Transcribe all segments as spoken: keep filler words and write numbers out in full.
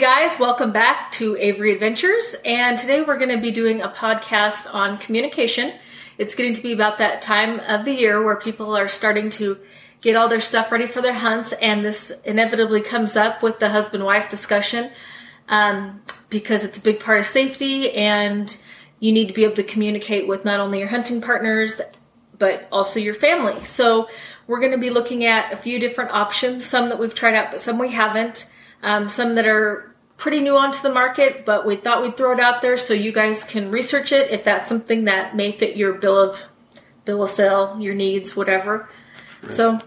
guys, welcome back to Avery Adventures, and today we're going to be doing a podcast on communication. It's getting to be about that time of the year where people are starting to get all their stuff ready for their hunts, and this inevitably comes up with the husband-wife discussion um, because it's a big part of safety, and you need to be able to communicate with not only your hunting partners, but also your family. So we're going to be looking at a few different options, some that we've tried out, but some we haven't. Um, some that are pretty new onto the market, but we thought we'd throw it out there so you guys can research it if that's something that may fit your bill of bill of sale, your needs, whatever. Right. So,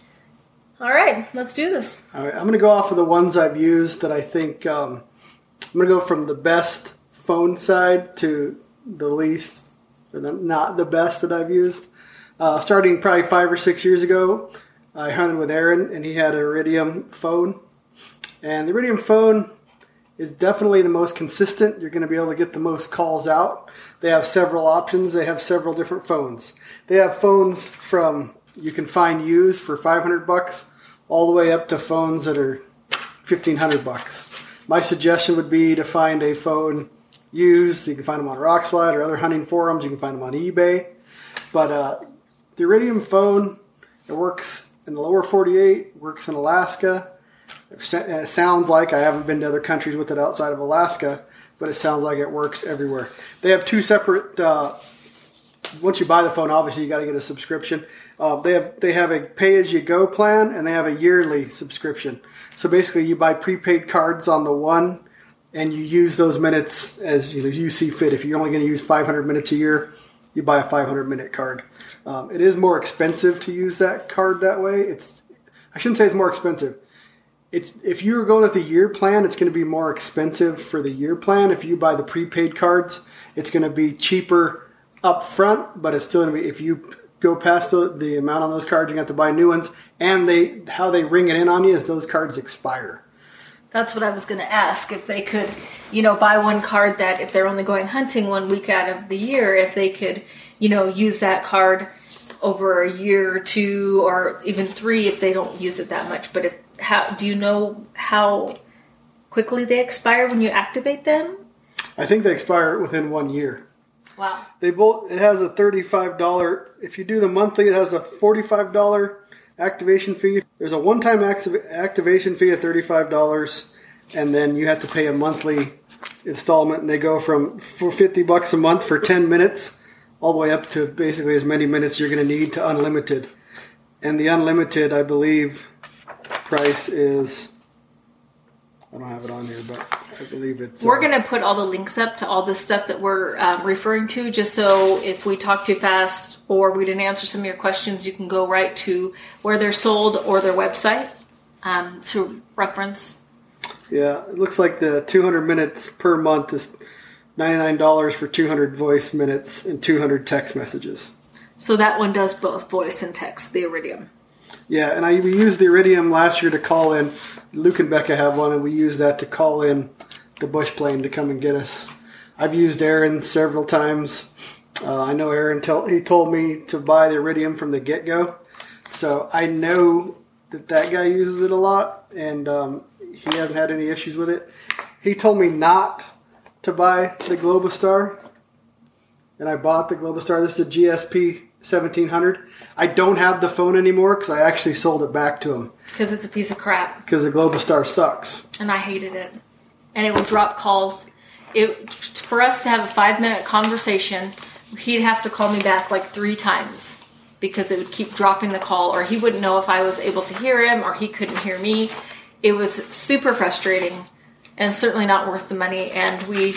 all right, let's do this. All right, I'm going to go off of the ones I've used that I think um, I'm going to go from the best phone side to the least, or the, not the best that I've used. Uh, starting probably five or six years ago, I hunted with Aaron, and he had an Iridium phone. And the Iridium phone is definitely the most consistent. You're going to be able to get the most calls out. They have several options. They have several different phones. They have phones from, you can find used for five hundred bucks all the way up to phones that are fifteen hundred bucks. My suggestion would be to find a phone used. You can find them on Rockslide or other hunting forums. You can find them on eBay. But uh, the Iridium phone, it works in the lower forty-eight, works in Alaska. It sounds like, I haven't been to other countries with it outside of Alaska, but it sounds like it works everywhere. They have two separate, uh, once you buy the phone, obviously you got to get a subscription. Uh, they have they have a pay-as-you-go plan, and they have a yearly subscription. So basically you buy prepaid cards on the one, and you use those minutes as you know, you see fit. If you're only going to use five hundred minutes a year, you buy a five hundred minute card. Um, it is more expensive to use that card that way. It's I shouldn't say it's more expensive. It's if you're going with the year plan, it's going to be more expensive for the year plan. If you buy the prepaid cards, it's going to be cheaper up front, but it's still going to be, if you go past the, the amount on those cards, you have to buy new ones. And they how they ring it in on you is those cards expire. That's what I was going to ask. If they could, you know, buy one card that if they're only going hunting one week out of the year, if they could, you know, use that card over a year or two or even three if they don't use it that much. But if how do you know how quickly they expire when you activate them? I think they expire within one year. Wow. They both. It has a thirty-five dollars. If you do the monthly, it has a forty-five dollars activation fee. There's a one-time activ- activation fee of thirty-five dollars, and then you have to pay a monthly installment, and they go from for fifty bucks a month for ten minutes all the way up to basically as many minutes you're going to need to unlimited. And the unlimited, I believe, price is, I don't have it on here, but I believe it's... We're uh, going to put all the links up to all the stuff that we're um, referring to, just so if we talk too fast or we didn't answer some of your questions, you can go right to where they're sold or their website um, to reference. Yeah, it looks like the two hundred minutes per month is ninety-nine dollars for two hundred voice minutes and two hundred text messages. So that one does both voice and text, the Iridium. Yeah, and I we used the Iridium last year to call in. Luke and Becca have one, and we used that to call in the bush plane to come and get us. I've used Aaron several times. Uh, I know Aaron, tell, he told me to buy the Iridium from the get-go. So I know that that guy uses it a lot, and um, he hasn't had any issues with it. He told me not to buy the Globostar, and I bought the Globostar. This is the G S P seventeen hundred. I don't have the phone anymore because I actually sold it back to him. Because it's a piece of crap. Because the Globostar sucks. And I hated it. And it would drop calls. It for us to have a five-minute conversation, he'd have to call me back like three times because it would keep dropping the call, or he wouldn't know if I was able to hear him, or he couldn't hear me. It was super frustrating and certainly not worth the money. And we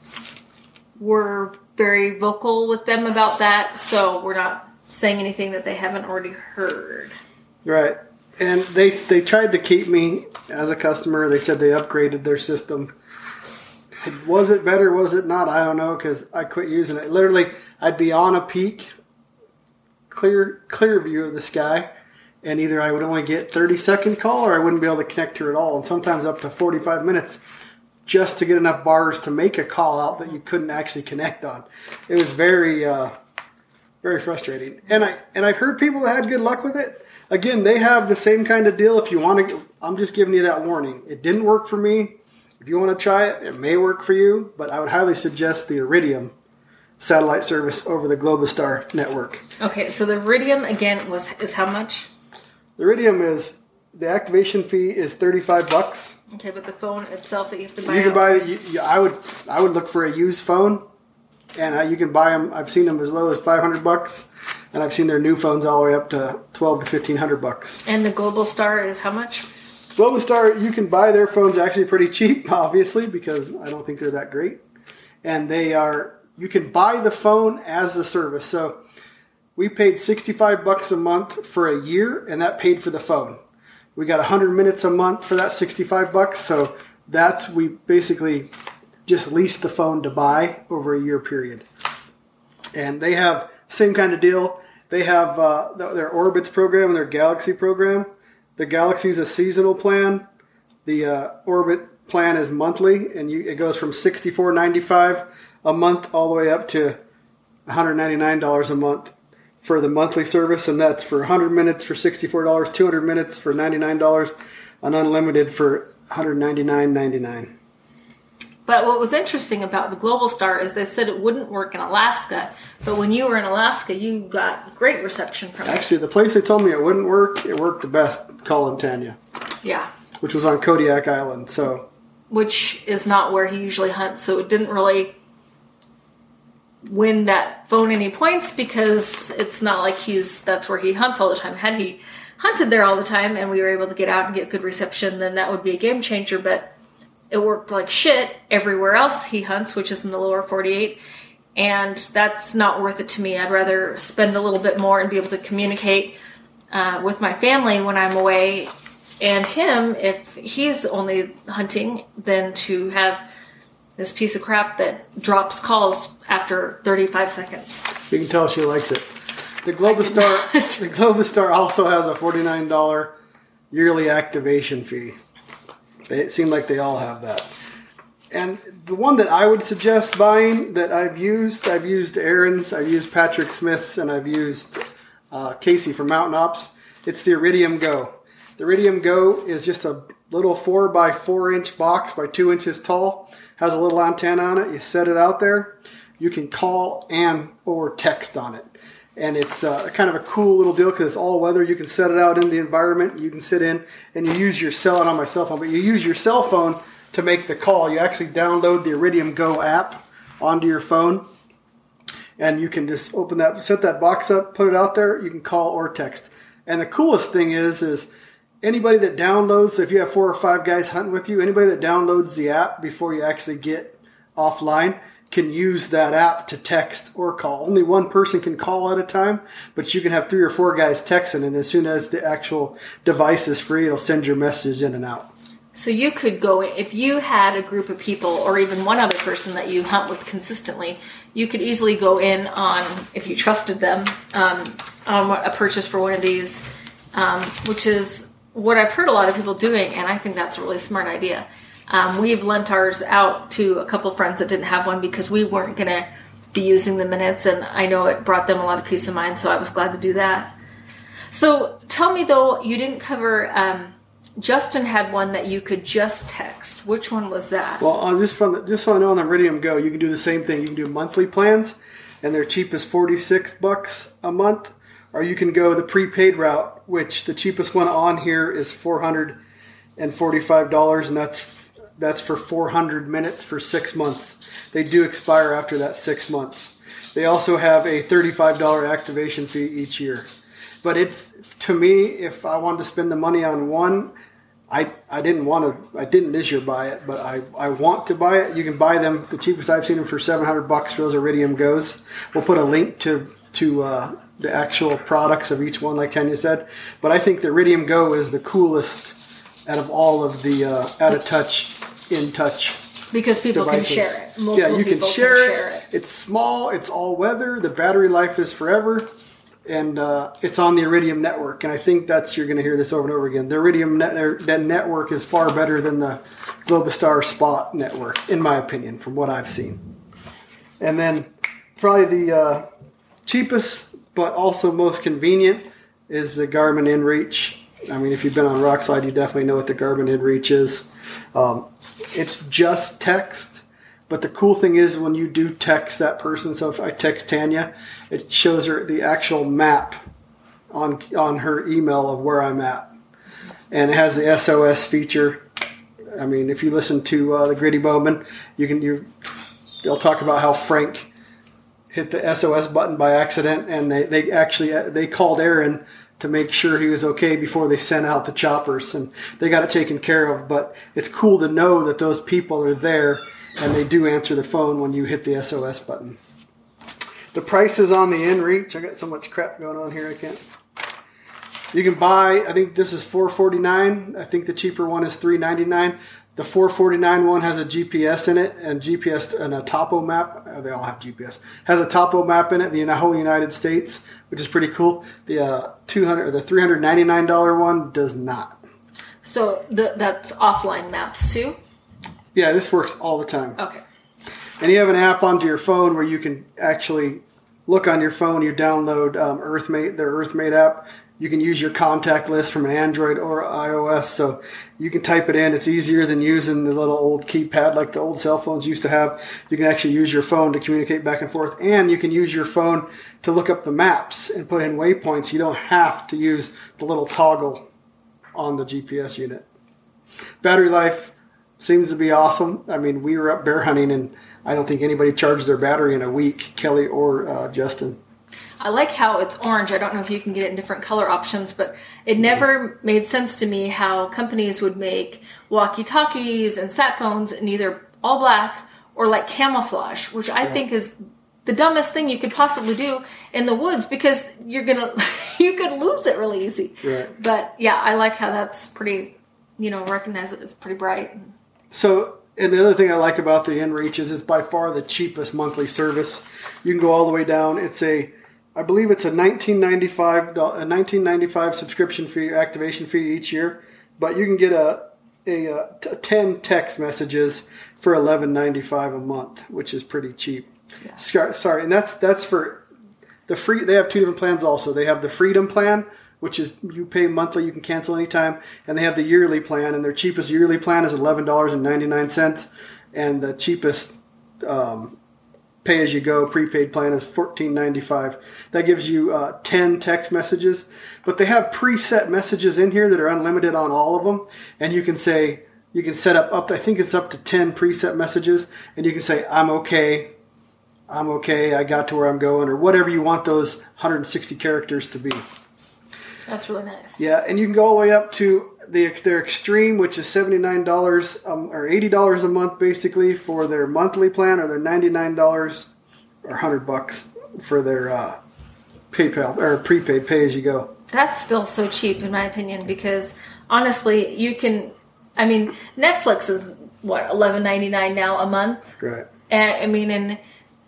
were very vocal with them about that, so we're not saying anything that they haven't already heard. Right. And they they tried to keep me as a customer. They said they upgraded their system. Was it better? Was it not? I don't know, because I quit using it. Literally, I'd be on a peak, clear clear view of the sky, and either I would only get thirty second call or I wouldn't be able to connect to it at all, and sometimes up to forty-five minutes just to get enough bars to make a call out that you couldn't actually connect on. It was very, uh, very frustrating. And, I, and I've heard people that had good luck with it. Again, they have the same kind of deal. If you want to, I'm just giving you that warning. It didn't work for me. If you want to try it, it may work for you, but I would highly suggest the Iridium satellite service over the Globustar network. Okay, so the Iridium, again, was is how much? The Iridium is, the activation fee is thirty-five bucks. Okay, but the phone itself that you have to buy You can out- buy, you, you, I would I would look for a used phone, and uh, you can buy them, I've seen them as low as five hundred bucks, and I've seen their new phones all the way up to twelve to fifteen hundred bucks. And the Globalstar is how much? Globustar, you can buy their phones actually pretty cheap, obviously, because I don't think they're that great. And they are, you can buy the phone as the service. So we paid sixty-five bucks a month for a year, and that paid for the phone. We got one hundred minutes a month for that sixty-five bucks. So that's, we basically just leased the phone to buy over a year period. And they have same kind of deal. They have uh, their Orbitz program and their Galaxy program. The Galaxy is a seasonal plan. The uh, Orbit plan is monthly, and you, it goes from sixty-four ninety-five a month all the way up to one hundred ninety-nine dollars a month for the monthly service, and that's for one hundred minutes for sixty-four dollars, two hundred minutes for ninety-nine dollars, and unlimited for one hundred ninety-nine ninety-nine. But what was interesting about the Globalstar is they said it wouldn't work in Alaska, but when you were in Alaska, you got great reception from it. Actually, the place they told me it wouldn't work, it worked the best, Colin Tanya. Yeah. Which was on Kodiak Island, so. Which is not where he usually hunts, so it didn't really win that phone any points because it's not like he's that's where he hunts all the time. Had he hunted there all the time and we were able to get out and get good reception, then that would be a game changer, but it worked like shit everywhere else he hunts, which is in the lower forty-eight, and that's not worth it to me. I'd rather spend a little bit more and be able to communicate uh, with my family when I'm away, and him if he's only hunting, than to have this piece of crap that drops calls after thirty-five seconds. You can tell she likes it. The Globustar, the Globustar also has a forty-nine dollars yearly activation fee. It seemed like they all have that. And the one that I would suggest buying that I've used, I've used Aaron's, I've used Patrick Smith's, and I've used uh, Casey from Mountain Ops. It's the Iridium Go. The Iridium Go is just a little four by four inch box by two inches tall. Has a little antenna on it. You set it out there. You can call and or text on it. And it's uh, kind of a cool little deal because it's all weather. You can set it out in the environment. You can sit in and you use your cell, not on my cell phone, but you use your cell phone to make the call. You actually download the Iridium Go app onto your phone. And you can just open that, set that box up, put it out there. You can call or text. And the coolest thing is, is anybody that downloads, so if you have four or five guys hunting with you, anybody that downloads the app before you actually get offline can use that app to text or call. Only one person can call at a time, but you can have three or four guys texting, and as soon as the actual device is free, it'll send your message in and out. So you could go, if you had a group of people or even one other person that you hunt with consistently, you could easily go in on, if you trusted them, um, on a purchase for one of these, um, which is what I've heard a lot of people doing, and I think that's a really smart idea. Um, we've lent ours out to a couple friends that didn't have one because we weren't going to be using the minutes, and I know it brought them a lot of peace of mind, so I was glad to do that. So tell me, though, you didn't cover, um, Justin had one that you could just text. Which one was that? Well, uh, just from the, just so I know on the Iridium Go, you can do the same thing. You can do monthly plans, and they're cheap as forty-six bucks a month, or you can go the prepaid route, which the cheapest one on here is four hundred forty-five dollars, and that's That's for four hundred minutes for six months. They do expire after that six months. They also have a thirty-five dollars activation fee each year. But it's, to me, if I wanted to spend the money on one, I I didn't want to, I didn't this year buy it, but I, I want to buy it. You can buy them, the cheapest I've seen them for seven hundred bucks for those Iridium Goes. We'll put a link to, to uh, the actual products of each one, like Tanya said. But I think the Iridium Go is the coolest out of all of the uh, out of touch, in touch because people devices. Can share it. Multiple yeah, you can share, can it. share it. It's small. It's all weather. The battery life is forever, and uh, it's on the Iridium network. And I think that's, you're going to hear this over and over again. The Iridium net, that network is far better than the Globustar Spot network, in my opinion, from what I've seen. And then probably the uh, cheapest, but also most convenient, is the Garmin InReach. I mean, if you've been on Rockslide, you definitely know what the Garmin InReach is. Um, it's just text. But the cool thing is when you do text that person, so if I text Tanya, it shows her the actual map on on her email of where I'm at. And it has the S O S feature. I mean, if you listen to uh, the Gritty Bowman, you can you they'll talk about how Frank hit the S O S button by accident, and they, they actually they called Aaron to make sure he was okay before they sent out the choppers, and they got it taken care of. But it's cool to know that those people are there, and they do answer the phone when you hit the S O S button. The price is on the InReach. I got so much crap going on here I can't. You can buy, I think this is four forty-nine. I think the cheaper one is three ninety-nine. The four forty-nine one has a G P S in it, and G P S and a topo map. They all have G P S. Has a topo map in it, the whole United States, which is pretty cool. The uh, two hundred, or the three hundred ninety-nine dollars one does not. So the, that's offline maps too? Yeah, this works all the time. Okay. And you have an app onto your phone where you can actually look on your phone. You download um, EarthMate, their EarthMate app. You can use your contact list from an Android or iOS, so you can type it in. It's easier than using the little old keypad like the old cell phones used to have. You can actually use your phone to communicate back and forth, and you can use your phone to look up the maps and put in waypoints. You don't have to use the little toggle on the G P S unit. Battery life seems to be awesome. I mean, we were up bear hunting, and I don't think anybody charged their battery in a week, Kelly or uh, Justin. I like how it's orange. I don't know if you can get it in different color options, but it never made sense to me how companies would make walkie-talkies and sat phones in either all black or like camouflage, which I yeah. think is the dumbest thing you could possibly do in the woods, because you're gonna you could lose it really easy. Right. But yeah, I like how that's pretty, you know, recognize it. It's pretty bright. So, and the other thing I like about the InReach is it's by far the cheapest monthly service. You can go all the way down. It's a I believe it's a nineteen ninety-five a nineteen ninety-five subscription fee, activation fee each year, but you can get a a, a ten text messages for eleven ninety-five a month, which is pretty cheap. Yeah. Sorry, and that's that's for the free. They have two different plans also. They have the Freedom plan, which is you pay monthly, you can cancel anytime, and they have the yearly plan, and their cheapest yearly plan is eleven dollars and ninety-nine cents, and the cheapest um, pay-as-you-go prepaid plan is fourteen ninety-five. That gives you uh, ten text messages. But they have preset messages in here that are unlimited on all of them. And you can say, you can set up, up to, I think it's up to ten preset messages. And you can say, I'm okay, I'm okay, I got to where I'm going, or whatever you want those one hundred sixty characters to be. That's really nice. Yeah, and you can go all the way up to the their Extreme, which is seventy-nine dollars um, or eighty dollars a month, basically, for their monthly plan, or their ninety-nine dollars or one hundred bucks for their uh, PayPal or prepaid pay-as-you-go. That's still so cheap, in my opinion, because honestly, you can. I mean, Netflix is what eleven ninety-nine now a month, right? And I mean, and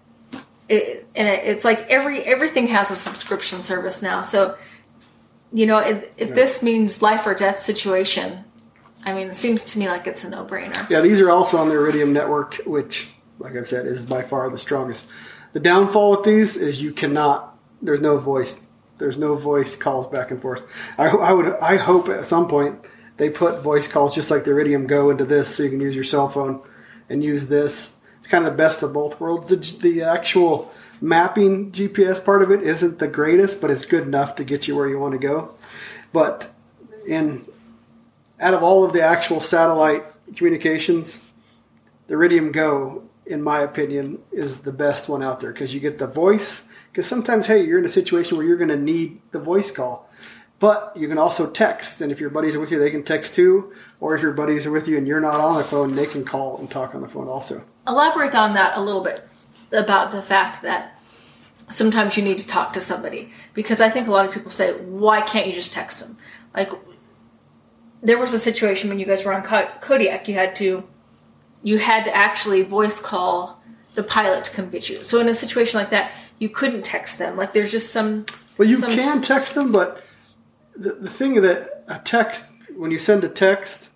it, and it's like every everything has a subscription service now, so. You know, if, if yeah. this means life or death situation, I mean, it seems to me like it's a no-brainer. Yeah, these are also on the Iridium network, which, like I've said, is by far the strongest. The downfall with these is you cannot, there's no voice. There's no voice calls back and forth. I, I would, I hope at some point they put voice calls just like the Iridium Go into this, so you can use your cell phone and use this. It's kind of the best of both worlds. The, the actual mapping G P S part of it isn't the greatest, but it's good enough to get you where you want to go. But in out of all of the actual satellite communications, the Iridium Go, in my opinion, is the best one out there, because you get the voice. Because sometimes, hey, you're in a situation where you're going to need the voice call. But you can also text, and if your buddies are with you, they can text too. Or if your buddies are with you and you're not on the phone, they can call and talk on the phone also. Elaborate on that a little bit, about the fact that sometimes you need to talk to somebody, because I think a lot of people say, why can't you just text them? Like, there was a situation when you guys were on Kodiak, you had to you had to actually voice call the pilot to come get you. So in a situation like that, you couldn't text them. Like, there's just some... Well, you some can t- text them, but the, the thing that a text, when you send a text,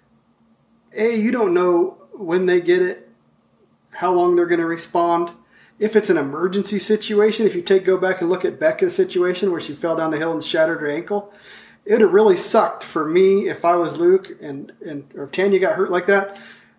A, you don't know when they get it, how long they're going to respond. If it's an emergency situation, if you take go back and look at Becca's situation where she fell down the hill and shattered her ankle, it would have really sucked for me if I was Luke and, and or if Tanya got hurt like that.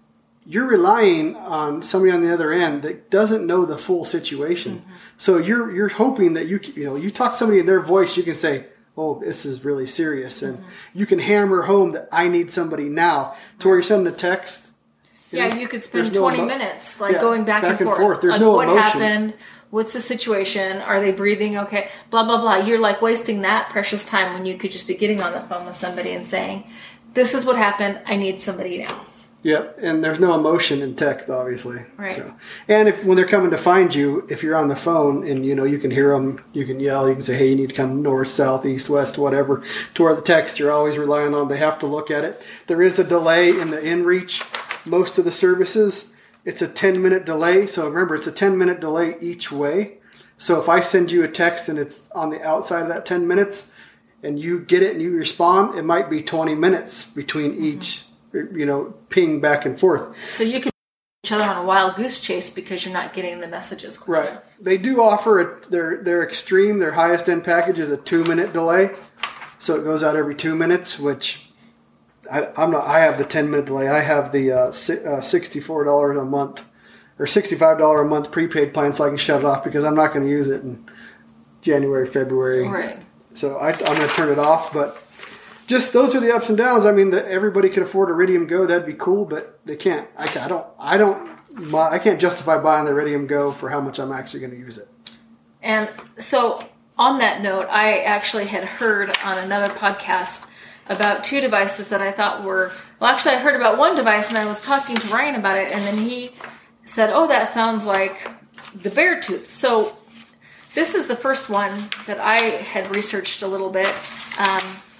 you're relying on somebody on the other end that doesn't know the full situation. Mm-hmm. So you're you're hoping that you you know you talk to somebody in their voice, you can say, "Oh, this is really serious," and mm-hmm. you can hammer home that I need somebody now. To where you're sending a text. You yeah, know, you could spend twenty no emo- minutes like yeah, going back, back and, and forth. forth. There's like, no what emotion. happened? What's the situation? Are they breathing okay? Blah blah blah. You're like wasting that precious time when you could just be getting on the phone with somebody and saying, "This is what happened. I need somebody now." Yep, and there's no emotion in text, obviously. Right. So, and if when they're coming to find you, if you're on the phone and you know you can hear them, you can yell, you can say, "Hey, you need to come north, south, east, west, whatever." To where the text, you're always relying on. They have to look at it. There is a delay in the inReach. Most of the services, it's a ten minute delay. So remember, it's a ten minute delay each way. So if I send you a text and it's on the outside of that ten minutes, and you get it and you respond, it might be twenty minutes between each. You know, ping back and forth. So you can each other on a wild goose chase because you're not getting the messages. Quickly. Right. They do offer a, their their extreme, their highest end package is a two minute delay, so it goes out every two minutes. Which I, I'm not. I have the ten minute delay. I have the uh, si- uh, sixty four dollars a month or sixty five dollars a month prepaid plan, so I can shut it off because I'm not going to use it in January, February. Right. So I, I'm going to turn it off, but. Just those are the ups and downs. I mean, the, everybody could afford Iridium Go. That'd be cool, but they can't. I, I don't. I don't. My, I can't justify buying the Iridium Go for how much I'm actually going to use it. And so, on that note, I actually had heard on another podcast about two devices that I thought were. Well, actually, I heard about one device, and I was talking to Ryan about it, and then he said, "Oh, that sounds like the Beartooth." So, this is the first one that I had researched a little bit. Um,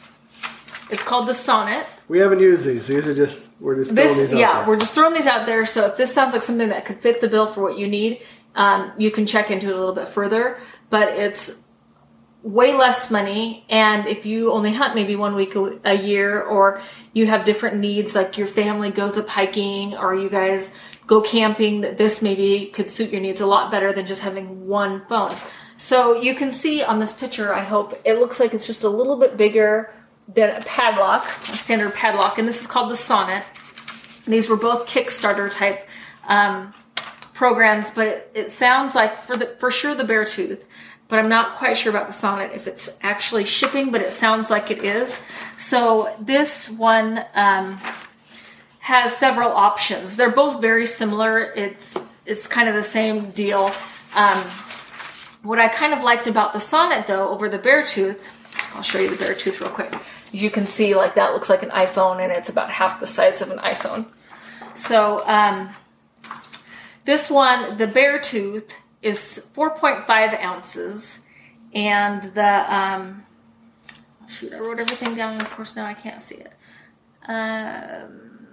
It's called the Sonnet. We haven't used these. These are just, we're just throwing this, these out yeah, there. Yeah, we're just throwing these out there. So if this sounds like something that could fit the bill for what you need, um, you can check into it a little bit further. But it's way less money. And if you only hunt maybe one week a, a year, or you have different needs, like your family goes up hiking, or you guys go camping, that this maybe could suit your needs a lot better than just having one phone. So you can see on this picture, I hope, it looks like it's just a little bit bigger than a padlock, a standard padlock, and this is called the Sonnet. These were both Kickstarter type um, programs, but it, it sounds like for the for sure the Beartooth, but I'm not quite sure about the Sonnet if it's actually shipping, but it sounds like it is. So this one um, has several options. They're both very similar. It's it's kind of the same deal. Um, what I kind of liked about the Sonnet though over the Beartooth, I'll show you the Beartooth real quick. You can see like that looks like an iPhone, and it's about half the size of an iPhone. So um, this one, the Beartooth, is four point five ounces, and the um, shoot, I wrote everything down, and of course now I can't see it. Um,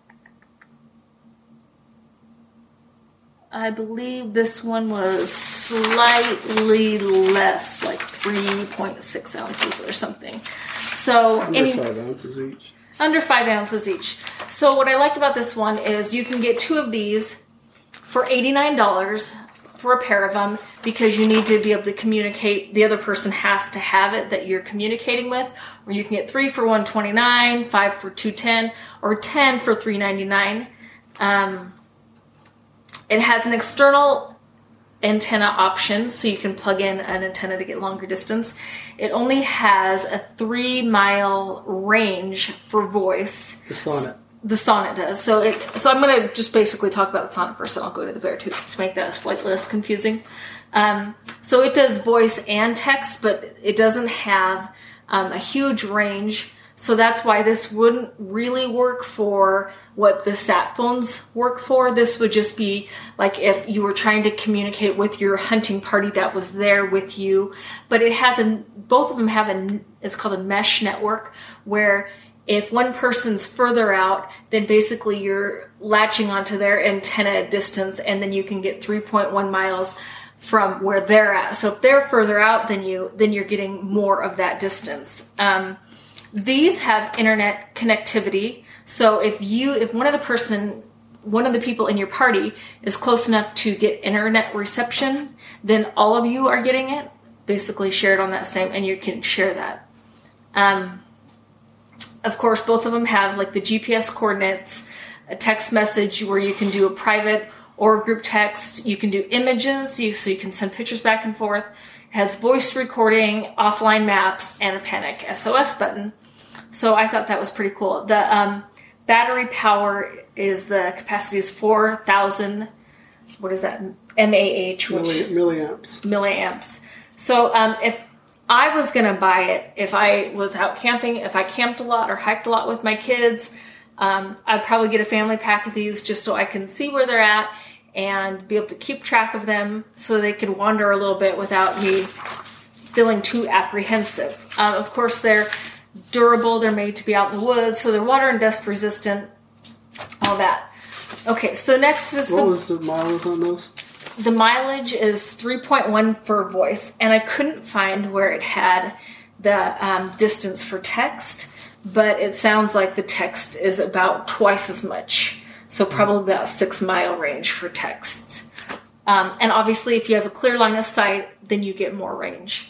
I believe this one was slightly less, like three point six ounces or something. So under any, five ounces each. Under five ounces each. So what I liked about this one is you can get two of these for eighty-nine dollars for a pair of them, because you need to be able to communicate. The other person has to have it that you're communicating with. Or you can get three for one hundred twenty-nine dollars, five for two hundred ten dollars, or ten for three hundred ninety-nine dollars. Um, it has an external antenna option, so you can plug in an antenna to get longer distance. It only has a three mile range for voice. The Sonnet. The Sonnet does. So it. So I'm going to just basically talk about the Sonnet first, and I'll go to the Beartooth to make that slightly less confusing. Um, so it does voice and text, but it doesn't have um, a huge range. So that's why this wouldn't really work for what the sat phones work for. This would just be like if you were trying to communicate with your hunting party that was there with you. But it has a, both of them have a, it's called a mesh network, where if one person's further out, then basically you're latching onto their antenna distance, and then you can get three point one miles from where they're at. So if they're further out than you, then you're getting more of that distance. Um, These have internet connectivity, so if you, if one of the person, one of the people in your party is close enough to get internet reception, then all of you are getting it, basically shared on that same, and you can share that. Um, of course, both of them have like the G P S coordinates. a text message where you can do a private or group text. You can do images, you, so you can send pictures back and forth. It has voice recording, offline maps, and a panic S O S button. So I thought that was pretty cool. The um, battery power is, the capacity is four thousand, what is that, M A H? Which, Milli, milliamps. Milliamps. So um, if I was going to buy it, if I was out camping, if I camped a lot or hiked a lot with my kids, um, I'd probably get a family pack of these just so I can see where they're at and be able to keep track of them so they could wander a little bit without me feeling too apprehensive. Um, of course, they're durable. They're made to be out in the woods, so they're water and dust resistant, all that. Okay, so next is what the... What was the mileage on those? The mileage is three point one for voice, and I couldn't find where it had the um, distance for text, but it sounds like the text is about twice as much, so probably about six mile range for text. Um, and obviously, if you have a clear line of sight, then you get more range.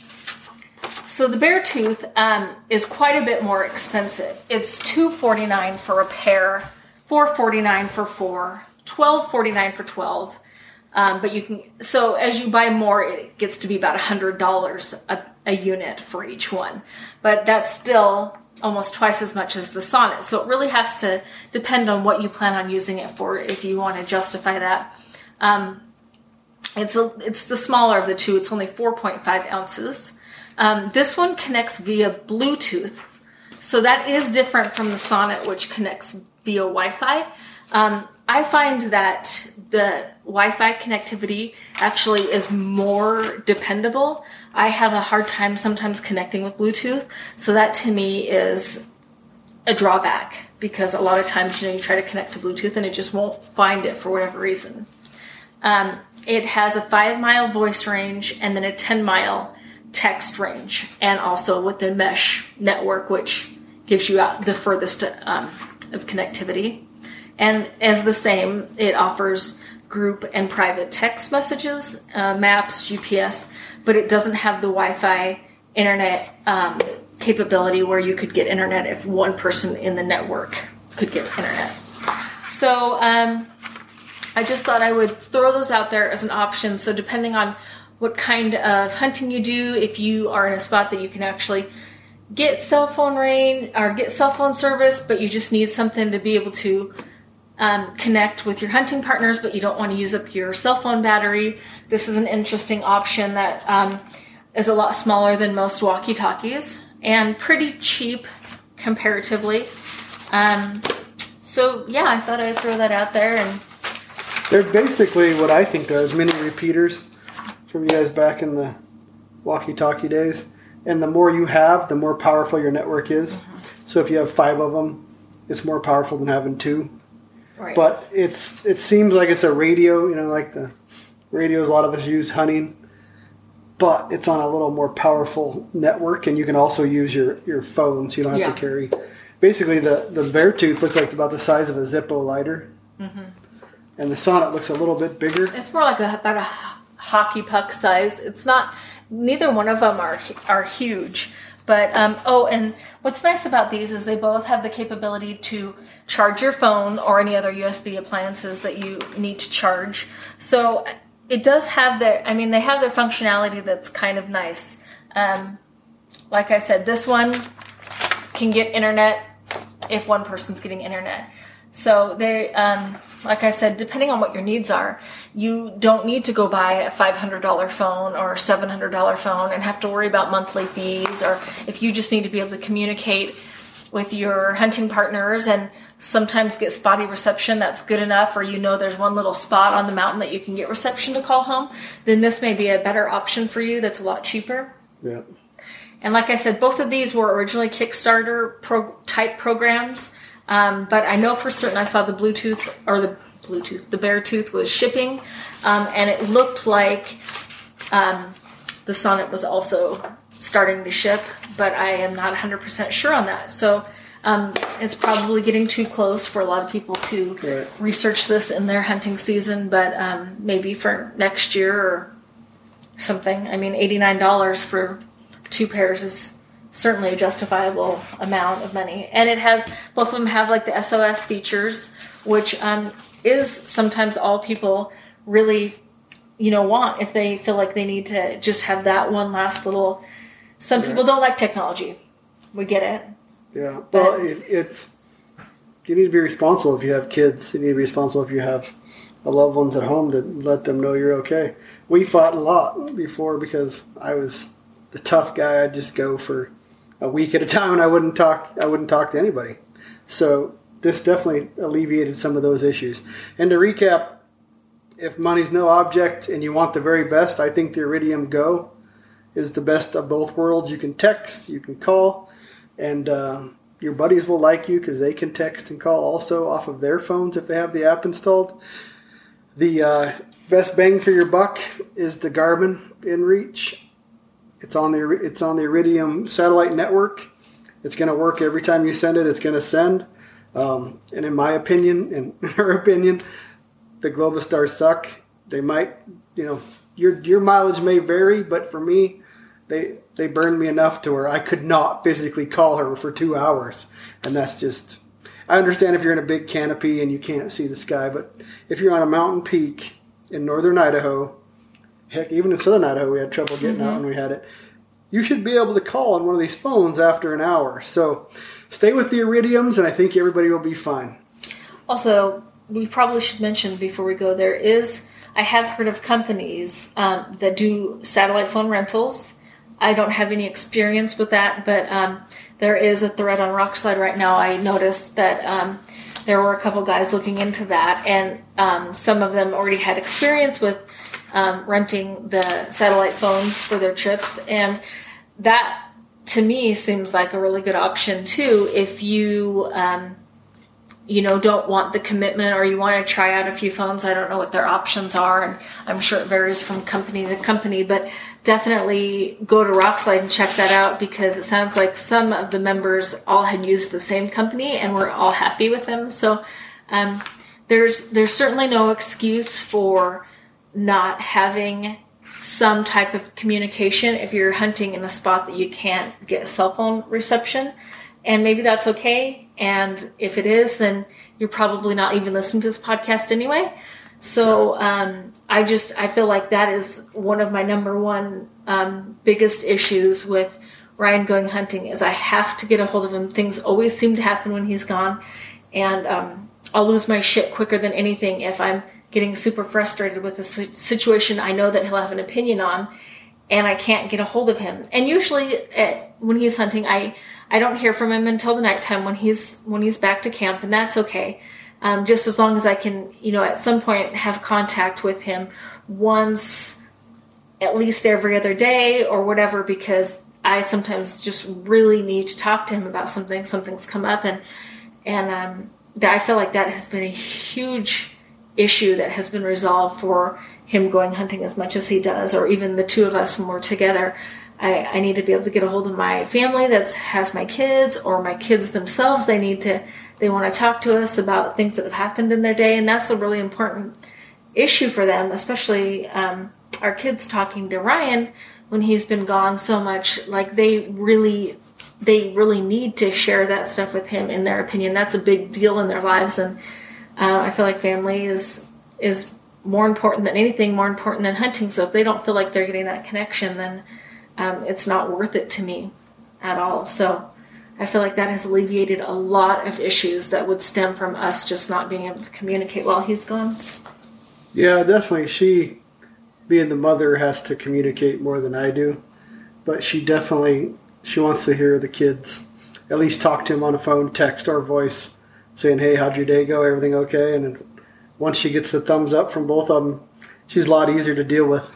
So the Beartooth um, is quite a bit more expensive. It's two forty-nine for a pair, four forty-nine for four, twelve forty-nine for twelve. Um, but you can, so as you buy more, it gets to be about one hundred dollars a, a unit for each one. But that's still almost twice as much as the Sonnet. So it really has to depend on what you plan on using it for if you want to justify that. Um, it's, a, it's the smaller of the two. It's only four point five ounces. Um, this one connects via Bluetooth. So that is different from the Sonnet, which connects via Wi-Fi. Um, I find that the Wi-Fi connectivity actually is more dependable. I have a hard time sometimes connecting with Bluetooth, so that to me is a drawback because a lot of times, you know, you try to connect to Bluetooth and it just won't find it for whatever reason. Um, it has a five mile voice range and then a ten mile text range, and also with the mesh network, which gives you out the furthest um, of connectivity. And as the same, it offers group and private text messages, uh, maps, G P S, but it doesn't have the Wi-Fi internet um, capability where you could get internet if one person in the network could get internet. So um, I just thought I would throw those out there as an option. So depending on what kind of hunting you do, if you are in a spot that you can actually get cell phone range or get cell phone service, but you just need something to be able to Um, connect with your hunting partners, but you don't want to use up your cell phone battery. This is an interesting option that um, is a lot smaller than most walkie-talkies and pretty cheap comparatively. Um, so yeah, I thought I'd throw that out there. And they're basically what I think are as mini repeaters from you guys back in the walkie-talkie days. And the more you have, the more powerful your network is. Mm-hmm. So if you have five of them, it's more powerful than having two. Right. But it's it seems like it's a radio, you know, like the radios a lot of us use hunting, but it's on a little more powerful network, and you can also use your, your phone, so you don't have yeah. to carry. Basically, the, the Beartooth looks like about the size of a Zippo lighter, mm-hmm. and the Sonnet looks a little bit bigger. It's more like a, about a hockey puck size. It's not, neither one of them are are huge. But, um, oh, and what's nice about these is they both have the capability to charge your phone or any other U S B appliances that you need to charge. So it does have their, I mean, they have their functionality that's kind of nice. Um, like I said, this one can get internet if one person's getting internet. So they, um, like I said, depending on what your needs are, you don't need to go buy a five hundred dollars phone or a seven hundred dollars phone and have to worry about monthly fees, or if you just need to be able to communicate with your hunting partners and sometimes get spotty reception, that's good enough, or you know there's one little spot on the mountain that you can get reception to call home, then this may be a better option for you that's a lot cheaper. Yeah. And like I said, both of these were originally Kickstarter pro- type programs. Um, but I know for certain I saw the Bluetooth, or the Bluetooth, the Beartooth was shipping, um, and it looked like um, the Sonnet was also starting to ship, but I am not one hundred percent sure on that. So um, it's probably getting too close for a lot of people to right. research this in their hunting season, but um, maybe for next year or something. I mean, eighty-nine dollars for two pairs is certainly a justifiable amount of money. And it has, both of them have like the S O S features, which um, is sometimes all people really, you know, want if they feel like they need to just have that one last little. Some yeah. people don't like technology. We get it. Yeah. But, well, it, it's, you need to be responsible if you have kids. You need to be responsible if you have loved ones at home to let them know you're okay. We fought a lot before because I was the tough guy. I'd just go for a week at a time and I wouldn't talk, I wouldn't talk to anybody. So this definitely alleviated some of those issues. And to recap, if money's no object and you want the very best, I think the Iridium Go is the best of both worlds. You can text, you can call, and uh, your buddies will like you because they can text and call also off of their phones if they have the app installed. The uh, best bang for your buck is the Garmin InReach. It's on the it's on the Iridium satellite network. It's going to work every time you send it. It's going to send. Um, and in my opinion, in her opinion, the Globostars suck. They might, you know, your your mileage may vary, but for me, they they burned me enough to where I could not physically call her for two hours, and that's just. I understand if you're in a big canopy and you can't see the sky, but if you're on a mountain peak in northern Idaho, heck, even in southern Idaho, we had trouble getting mm-hmm. out when we had it. You should be able to call on one of these phones after an hour. So stay with the Iridiums, and I think everybody will be fine. Also, we probably should mention before we go, there is, I have heard of companies um, that do satellite phone rentals. I don't have any experience with that, but um, there is a thread on Rockslide right now. I noticed that um, there were a couple guys looking into that, and um, some of them already had experience with um, renting the satellite phones for their trips, and that to me seems like a really good option too if you um, you know don't want the commitment or you want to try out a few phones. I don't know what their options are, and I'm sure it varies from company to company, but definitely go to Rockslide and check that out because it sounds like some of the members all had used the same company and were all happy with them. So um, there's there's certainly no excuse for not having some type of communication if you're hunting in a spot that you can't get cell phone reception, and maybe that's okay. And if it is, then you're probably not even listening to this podcast anyway. So um, I just, I feel like that is one of my number one um, biggest issues with Ryan going hunting is I have to get a hold of him. Things always seem to happen when he's gone. And um, I'll lose my shit quicker than anything if I'm getting super frustrated with a situation I know that he'll have an opinion on and I can't get a hold of him. And usually at, when he's hunting, I, I don't hear from him until the nighttime when he's, when he's back to camp, and that's okay. Um, just as long as I can, you know, at some point have contact with him once, at least every other day or whatever, because I sometimes just really need to talk to him about something. Something's come up, and and um, that I feel like that has been a huge issue that has been resolved for him going hunting as much as he does, or even the two of us when we're together. I, I need to be able to get a hold of my family that has my kids, or my kids themselves. They need to, they want to talk to us about things that have happened in their day, and that's a really important issue for them, especially um, our kids talking to Ryan when he's been gone so much. Like they really, they really need to share that stuff with him. In their opinion, that's a big deal in their lives, and uh, I feel like family is is more important than anything, more important than hunting. So if they don't feel like they're getting that connection, then Um, it's not worth it to me at all. So I feel like that has alleviated a lot of issues that would stem from us just not being able to communicate while he's gone. Yeah, definitely. She, being the mother, has to communicate more than I do. But she definitely, she wants to hear the kids, at least talk to him on the phone, text or voice, saying, hey, how'd your day go? Everything okay? And once she gets the thumbs up from both of them, she's a lot easier to deal with.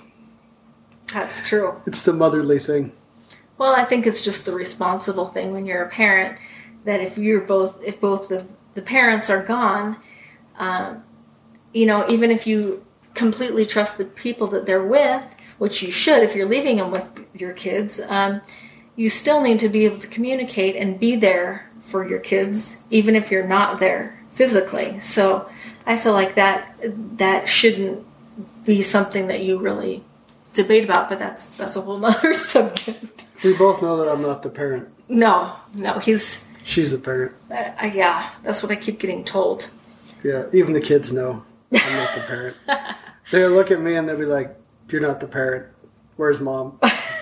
That's true. It's the motherly thing. Well, I think it's just the responsible thing when you're a parent, that if you're both, if both the, the parents are gone, um, you know, even if you completely trust the people that they're with, which you should if you're leaving them with your kids, um, you still need to be able to communicate and be there for your kids, even if you're not there physically. So I feel like that that shouldn't be something that you really debate about, but that's that's a whole nother subject. We both know that I'm not the parent. No, no, he's... She's the parent. Uh, uh, yeah, that's what I keep getting told. Yeah, even the kids know I'm not the parent. They'll look at me and they'll be like, "You're not the parent. Where's mom?"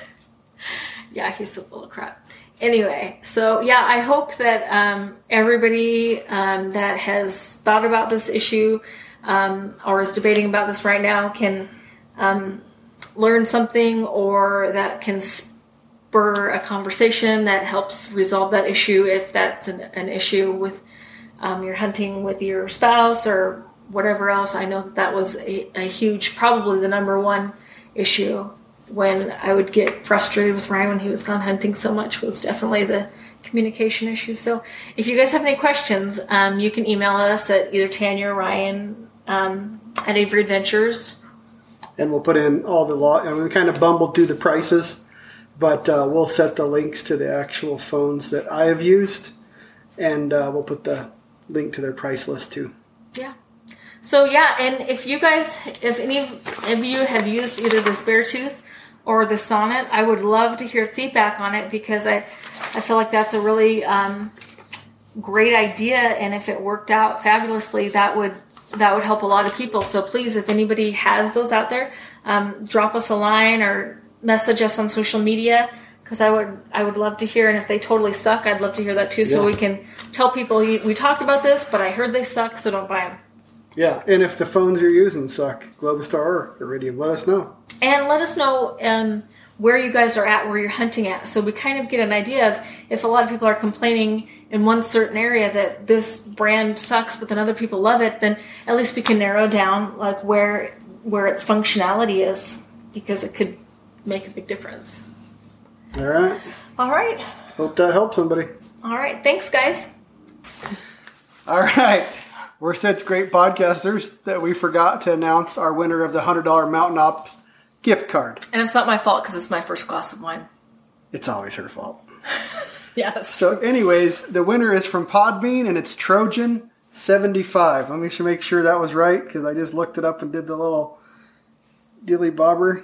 Yeah, he's so full of crap. Anyway, so yeah, I hope that um, everybody um, that has thought about this issue um, or is debating about this right now can um, learn something, or that can spur a conversation that helps resolve that issue if that's an, an issue with um, your hunting with your spouse or whatever else. I know that that was a, a huge, probably the number one issue when I would get frustrated with Ryan when he was gone hunting so much, was definitely the communication issue. So if you guys have any questions, um, you can email us at either Tanya or Ryan um, at Avery Adventures. And we'll put in all the law. And we kind of bumbled through the prices, but uh, we'll set the links to the actual phones that I have used, and uh, we'll put the link to their price list too. Yeah. So yeah, and if you guys, if any of you have used either this Beartooth or the Sonnet, I would love to hear feedback on it, because I, I feel like that's a really um, great idea, and if it worked out fabulously, that would that would help a lot of people. So please, if anybody has those out there, um, drop us a line or message us on social media, because I would I would love to hear. And if they totally suck, I'd love to hear that too, so yeah. we can tell people, we talked about this, but I heard they suck, so don't buy them. Yeah, and if the phones you're using suck, Globestar or Iridium, let us know. And let us know um, where you guys are at, where you're hunting at, so we kind of get an idea of if a lot of people are complaining in one certain area that this brand sucks, but then other people love it, then at least we can narrow down like where where its functionality is, because it could make a big difference. All right. All right. Hope that helps somebody. All right. Thanks, guys. All right. We're such great podcasters that we forgot to announce our winner of the one hundred dollars Mountain Ops gift card. And it's not my fault, because it's my first glass of wine. It's always her fault. Yes. So anyways, the winner is from Podbean, and it's Trojan seventy-five. Let me make sure that was right, because I just looked it up and did the little dilly bobber.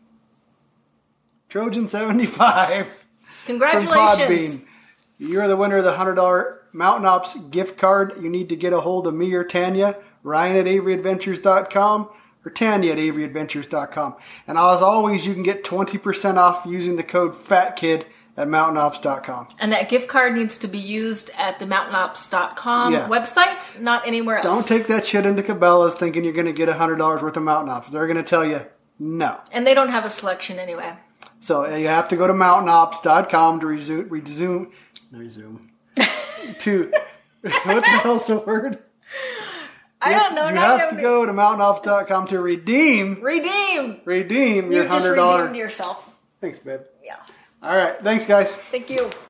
Trojan seventy-five. Congratulations. From Podbean. You're the winner of the one hundred dollars Mountain Ops gift card. You need to get a hold of me or Tanya, Ryan at Avery Adventures dot com, or Tanya at Avery Adventures dot com. And as always, you can get twenty percent off using the code FATKID at Mountain Ops dot com. And that gift card needs to be used at the Mountain Ops dot com yeah. website, not anywhere else. Don't take that shit into Cabela's thinking you're going to get one hundred dollars worth of Mountain Ops. They're going to tell you no. And they don't have a selection anyway. So you have to go to Mountain Ops dot com to resume, resume, resume, to, what the hell's the word? I you don't know. You now have to go to Mountain Ops dot com to redeem. Redeem. Redeem your you one hundred dollars. You just redeemed yourself. Thanks, babe. Yeah. All right. Thanks, guys. Thank you.